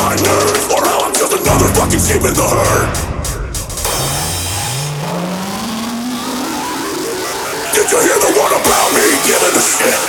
my nerves, or how I'm just another fucking sheep in the herd. Did you hear the one about me giving a shit?